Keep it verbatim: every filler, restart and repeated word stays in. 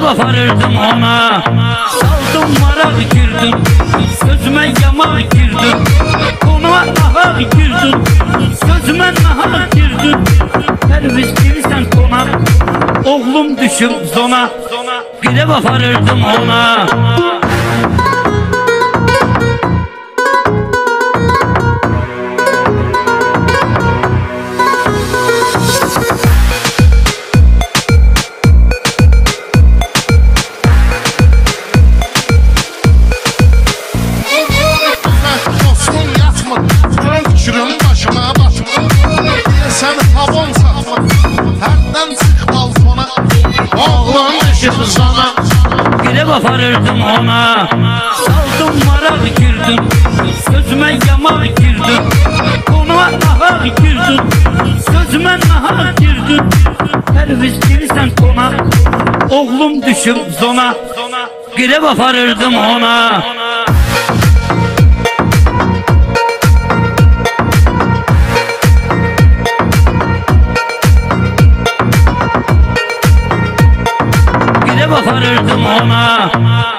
aparırdım ona. Saldım mara girdim, sözüme yama girdim. Konuma aha girdim, sözüme naha girdim. Perviz gelirsen konak, oğlum düşüp zona. Bir ev aparırdım ona. Bir ev aparırdım ona. Saldım mara girdim, sözüme yama girdim. Konuma aha girdim, sözüme naha girdim. Perviz gelirsen konak, oğlum düşüp zona. Bir ev aparırdım ona. Bir ev aparırdım ona.